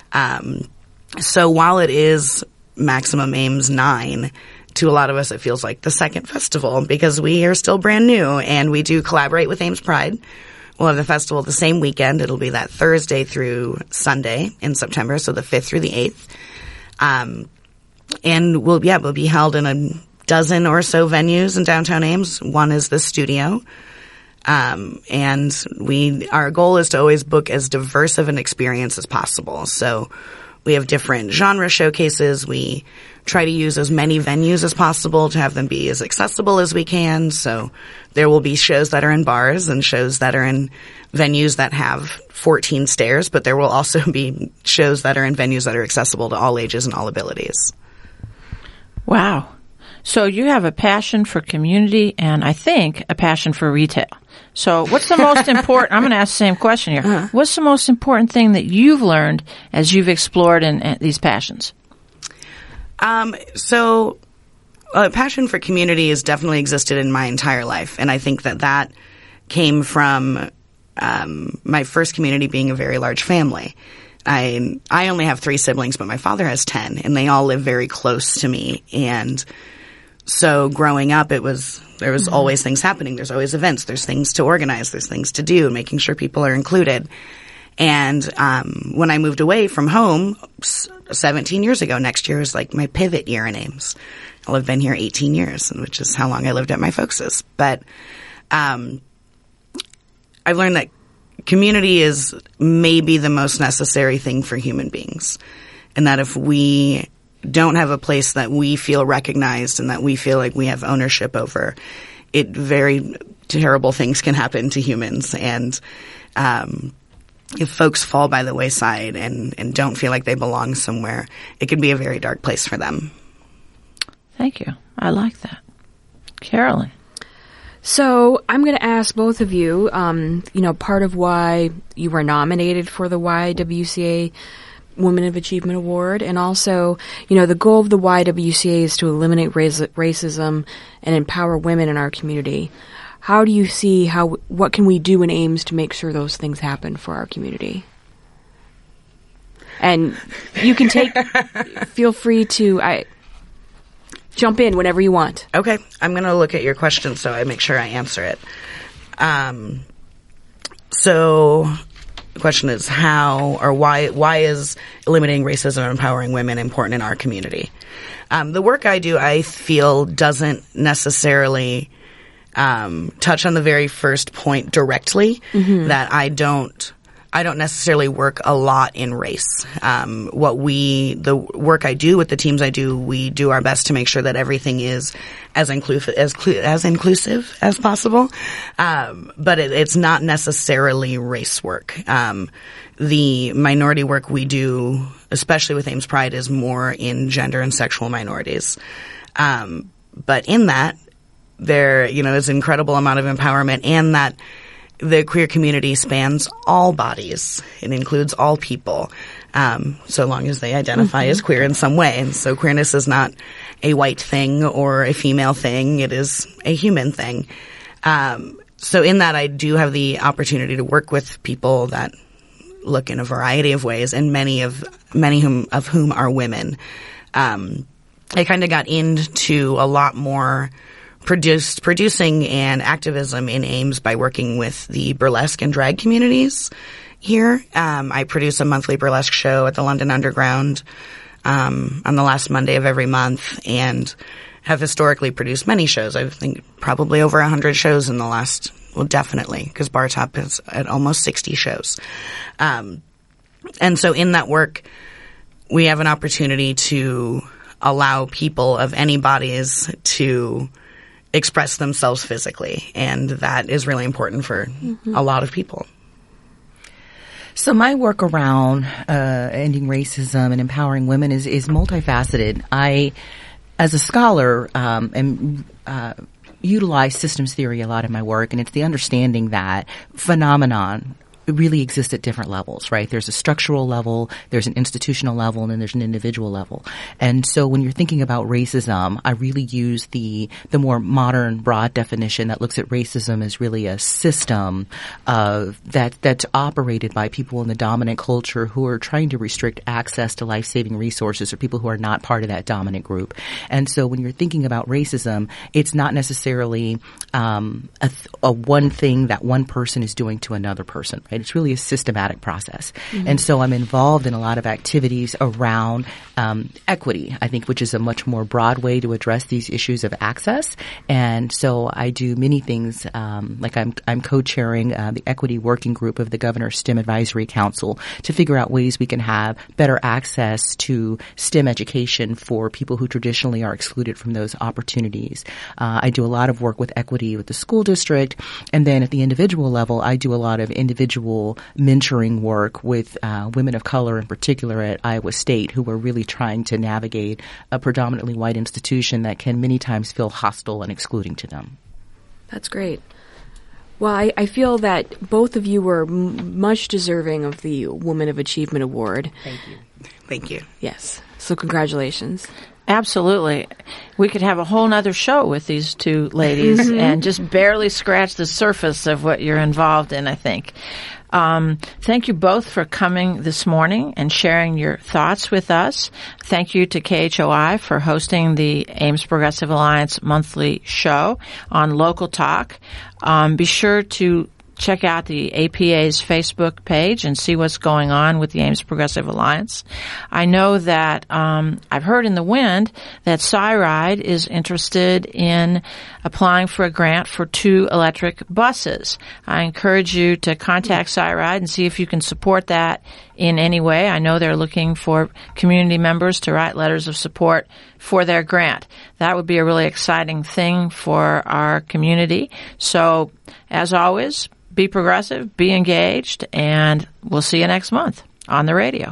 Um, so while it is Maximum Ames nine, to a lot of us it feels like the second festival, because we are still brand new, and we do collaborate with Ames Pride. We'll have the festival the same weekend. It'll be that Thursday through Sunday in September, so the fifth through the eighth. Um, and we'll, yeah, we'll be held in a dozen or so venues in downtown Ames. One is the studio. Um, and we, our goal is to always book as diverse of an experience as possible. So we have different genre showcases. We try to use as many venues as possible to have them be as accessible as we can. So there will be shows that are in bars and shows that are in venues that have fourteen stairs, but there will also be shows that are in venues that are accessible to all ages and all abilities. Wow. So you have a passion for community and, I think, a passion for retail. So what's the most important – I'm going to ask the same question here. Uh-huh. What's the most important thing that you've learned as you've explored in, in these passions? Um, so a passion for community has definitely existed in my entire life, and I think that that came from um, my first community being a very large family. I I only have three siblings, but my father has ten, and they all live very close to me. And so growing up, it was there was mm-hmm. always things happening. There's always events. There's things to organize. There's things to do, making sure people are included. And um, when I moved away from home seventeen years ago, next year is like my pivot year in Ames. I'll have been here eighteen years, which is how long I lived at my folks'. But um, I've learned that community is maybe the most necessary thing for human beings, and that if we don't have a place that we feel recognized and that we feel like we have ownership over, it very terrible things can happen to humans. And um, if folks fall by the wayside and, and don't feel like they belong somewhere, it can be a very dark place for them. Thank you. I like that. Carolyn. So I'm going to ask both of you, um, you know, part of why you were nominated for the Y W C A Women of Achievement Award, and also, you know, the goal of the Y W C A is to eliminate race- racism and empower women in our community. How do you see how, what can we do in Ames to make sure those things happen for our community? And you can take, feel free to, I, jump in whenever you want. Okay. I'm going to look at your question so I make sure I answer it. Um, so the question is how or why why is eliminating racism and empowering women important in our community? Um, the work I do, I feel, doesn't necessarily um, touch on the very first point directly, mm-hmm. that I don't, I don't necessarily work a lot in race. Um, what we, the work I do with the teams I do, we do our best to make sure that everything is as inclusive as as inclusive as possible. Um, but it, it's not necessarily race work. Um, the minority work we do, especially with Ames Pride, is more in gender and sexual minorities. Um, but in that, there, you know, is an incredible amount of empowerment, and that the queer community spans all bodies. It includes all people, um, so long as they identify mm-hmm. as queer in some way. And so queerness is not a white thing or a female thing. It is a human thing. Um, so in that, I do have the opportunity to work with people that look in a variety of ways, and many of many whom, of whom are women. Um, I kind of got into a lot more Produced, producing and activism in Ames by working with the burlesque and drag communities here. Um, I produce a monthly burlesque show at the London Underground um, on the last Monday of every month, and have historically produced many shows. I think probably over one hundred shows in the last, well, definitely, because Bar Top is at almost sixty shows. Um, and so in that work, we have an opportunity to allow people of any bodies to express themselves physically, and that is really important for mm-hmm. a lot of people. So my work around uh, ending racism and empowering women is, is multifaceted. I, as a scholar, um, am uh, utilize systems theory a lot in my work, and it's the understanding that phenomenon really exists at different levels, right? There's a structural level, there's an institutional level, and then there's an individual level. And so when you're thinking about racism, I really use the the more modern, broad definition that looks at racism as really a system of that that's operated by people in the dominant culture who are trying to restrict access to life-saving resources, or people who are not part of that dominant group. And so when you're thinking about racism, it's not necessarily um, a, a one thing that one person is doing to another person, right? It's really a systematic process. Mm-hmm. And so I'm involved in a lot of activities around um, equity, I think, which is a much more broad way to address these issues of access. And so I do many things, um, like I'm, I'm co-chairing uh, the equity working group of the Governor's STEM Advisory Council to figure out ways we can have better access to STEM education for people who traditionally are excluded from those opportunities. Uh, I do a lot of work with equity with the school district. And then at the individual level, I do a lot of individual mentoring work with uh, women of color, in particular at Iowa State, who are really trying to navigate a predominantly white institution that can many times feel hostile and excluding to them. That's great. Well, I, I feel that both of you were m- much deserving of the Woman of Achievement Award. Thank you. Thank you. Yes. So congratulations. Absolutely. We could have a whole nother show with these two ladies mm-hmm. and just barely scratch the surface of what you're involved in, I think. Um, thank you both for coming this morning and sharing your thoughts with us. Thank you to K H O I for hosting the Ames Progressive Alliance monthly show on Local Talk. Um, be sure to check out the A P A's Facebook page and see what's going on with the Ames Progressive Alliance. I know that um, I've heard in the wind that SciRide is interested in applying for a grant for two electric buses. I encourage you to contact SciRide and see if you can support that in any way. I know they're looking for community members to write letters of support for their grant. That would be a really exciting thing for our community. So, as always, be progressive, be engaged, and we'll see you next month on the radio.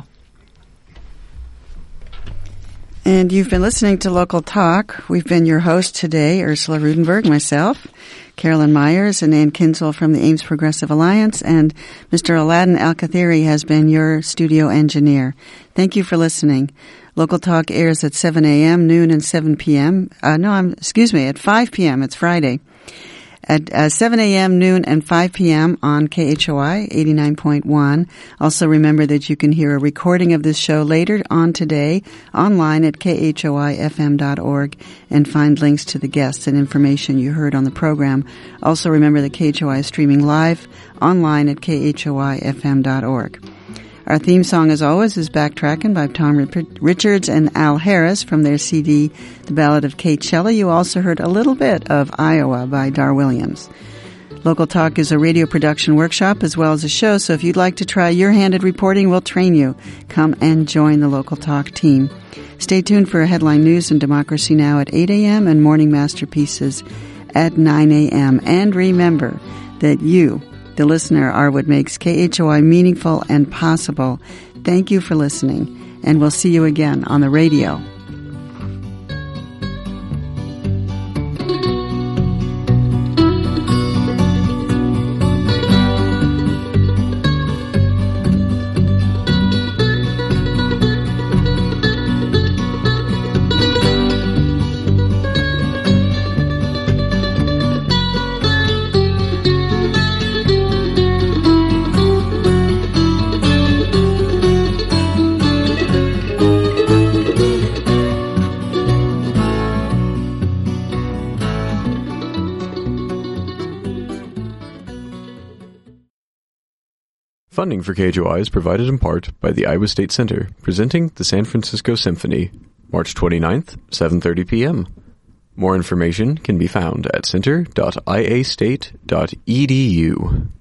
And you've been listening to Local Talk. We've been your hosts today, Ursula Rudenberg, myself, Carolyn Myers, and Ann Kinsel from the Ames Progressive Alliance, and Mister Aladdin Al-Kathiri has been your studio engineer. Thank you for listening. Local Talk airs at seven a.m., noon, and seven p.m. Uh, no, I'm, excuse me, at five p.m. It's Friday. At uh, seven a.m., noon, and five p.m. on K H O I eighty-nine point one. Also remember that you can hear a recording of this show later on today online at K H O I F M dot org and find links to the guests and information you heard on the program. Also remember that K H O I is streaming live online at K H O I F M dot org. Our theme song, as always, is Backtrackin' by Tom Richards and Al Harris from their C D, The Ballad of Kate Shelley. You also heard a little bit of Iowa by Dar Williams. Local Talk is a radio production workshop as well as a show, so if you'd like to try your hand at reporting, we'll train you. Come and join the Local Talk team. Stay tuned for Headline News and Democracy Now! At eight a.m. and Morning Masterpieces at nine a.m. And remember that you, the listener, are what makes K H O I meaningful and possible. Thank you for listening, and we'll see you again on the radio. Funding for K H O I is provided in part by the Iowa State Center, presenting the San Francisco Symphony, March twenty-ninth, seven thirty p.m. More information can be found at center dot i a state dot e d u.